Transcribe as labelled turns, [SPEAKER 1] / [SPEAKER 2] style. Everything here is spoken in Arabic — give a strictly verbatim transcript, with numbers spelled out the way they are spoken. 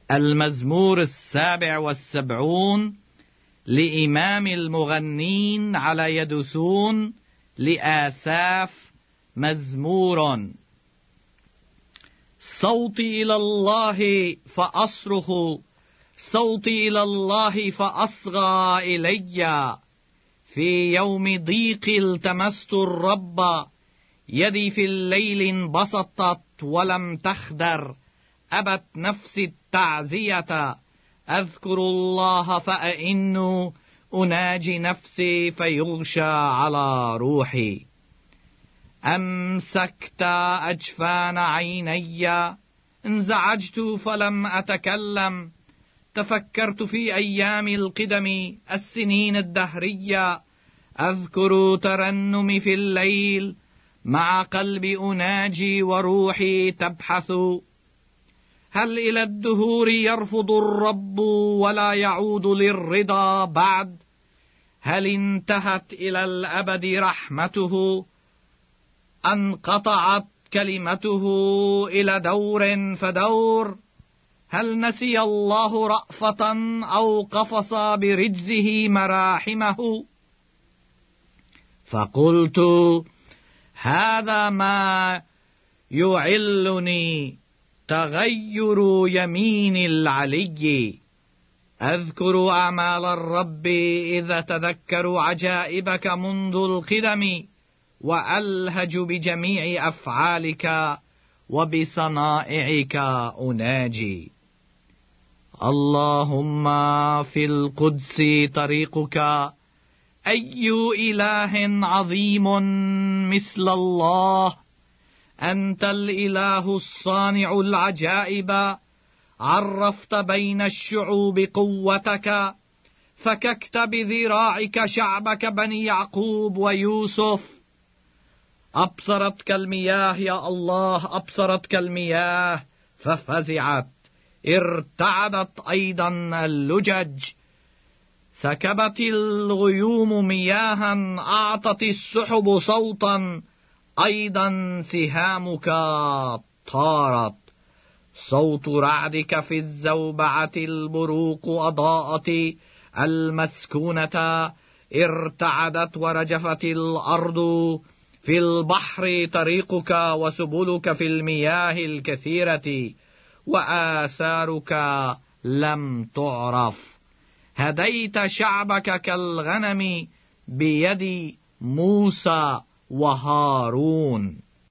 [SPEAKER 1] المزمور السابع والسبعون لإمام المغنين على يدوثون لآساف، مزمور. صوتي إلى الله فأصرخ، صوتي إلى الله فأصغى إلي. في يوم ضيق التمست الرب، يدي في الليل انبسطت ولم تخدر. أبت نفسي التعزية، أذكر الله فأئن. أناجي نفسي فيغشى على روحي. أمسكت أجفان عيني، انزعجت فلم أتكلم. تفكرت في أيام القدم، السنين الدهرية. أذكر ترنمي في الليل، مع قلبي أناجي وروحي تبحث. هل إلى الدهور يرفض الرب ولا يعود للرضا بعد؟ هل انتهت إلى الأبد رحمته؟ انقطعت كلمته إلى دور فدور؟ هل نسي الله رأفة أو قفص برجزه مراحمه؟ فقلت: هذا ما يعلني، تغير يمين العلي. أذكر أعمال الرب إذا تذكر عجائبك منذ القدم، وألهج بجميع أفعالك وبصنائعك أناجي. اللهم في القدس طريقك، أي إله عظيم مثل الله. أنت الإله الصانع العجائب، عرفت بين الشعوب قوتك، فككت بذراعك شعبك بني يعقوب ويوسف. أبصرتك المياه يا الله، أبصرتك المياه ففزعت، ارتعدت أيضا اللجج. سكبت الغيوم مياها، أعطت السحب صوتا، أيضا سهامك طارت. صوت رعدك في الزوبعة، البروق أضاءت المسكونة. ارتعدت ورجفت الأرض، في البحر طريقك، وسبلك في المياه الكثيرة، وآثارك لم تعرف. هديت شعبك كالغنم بيد موسى وهارون.